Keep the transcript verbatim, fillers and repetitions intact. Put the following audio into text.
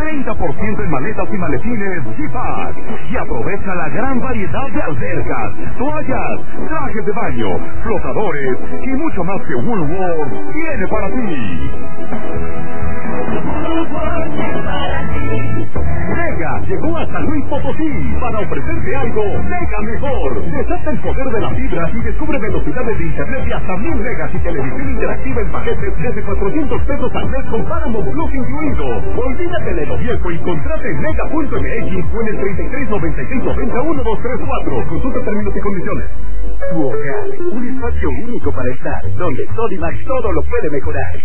treinta por ciento en maletas y maletines G-Pack. Y aprovecha la gran variedad de albercas, toallas, trajes de baño, flotadores y mucho más que Woolworth tiene para ti. Mega llegó a San Luis Potosí para ofrecerte algo mega mejor. Desata el poder de la fibra y descubre velocidades de internet de hasta mil megas y televisión interactiva en paquetes desde cuatrocientos pesos al mes con Paramount Plus incluido. Olvídate de lo viejo y contrate en mega punto m x o en el treinta y tres noventa y seis noventa uno dos tres cuatro. Consulta términos y condiciones. Tu hogar, un espacio único para estar, donde Sodimac todo lo puede mejorar.